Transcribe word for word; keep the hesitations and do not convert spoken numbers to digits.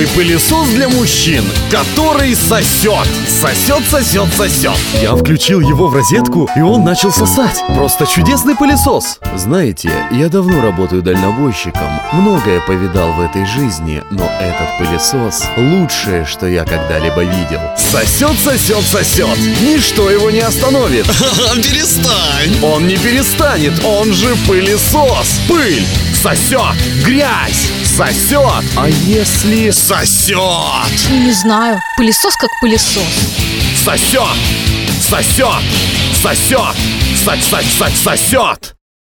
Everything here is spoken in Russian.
пылесос для мужчин, который сосет. Сосет, сосет, сосет. Я включил его в розетку, и он начал сосать. Просто чудесный пылесос. Знаете, я давно работаю дальнобойщиком. Многое повидал в этой жизни, но этот пылесос лучшее, что я когда-либо видел. Сосет, сосет, сосет. Ничто его не остановит. Перестань. Он не перестанет, он же пылесос. Пыль сосет, грязь сосет. А если... Сосет. Не знаю, пылесос как пылесос. Сосет, сосет, сосет, сосет, сосет.